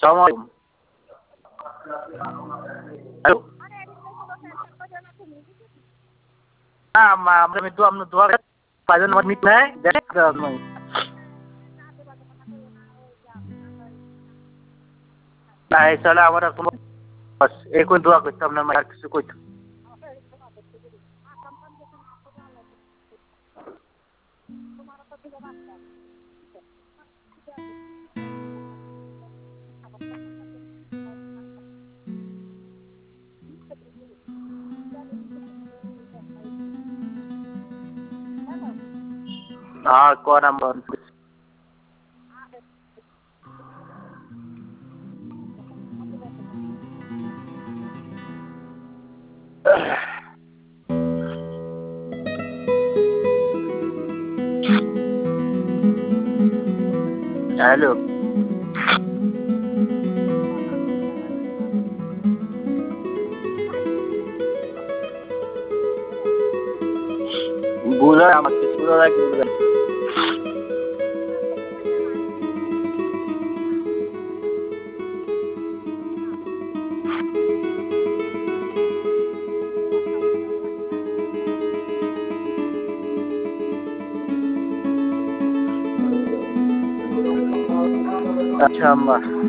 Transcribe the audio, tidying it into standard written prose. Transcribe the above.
Assalamualaikum. Halo. Amna dua pajan nomor mit hai desk mai. Nahi sala amara bas ekoi dua করতাম না আর কিছু কইতাম। हाँ कौन नंबर हेलो বুঝা আমার কিছু বুঝা যায় আচ্ছা আম্মা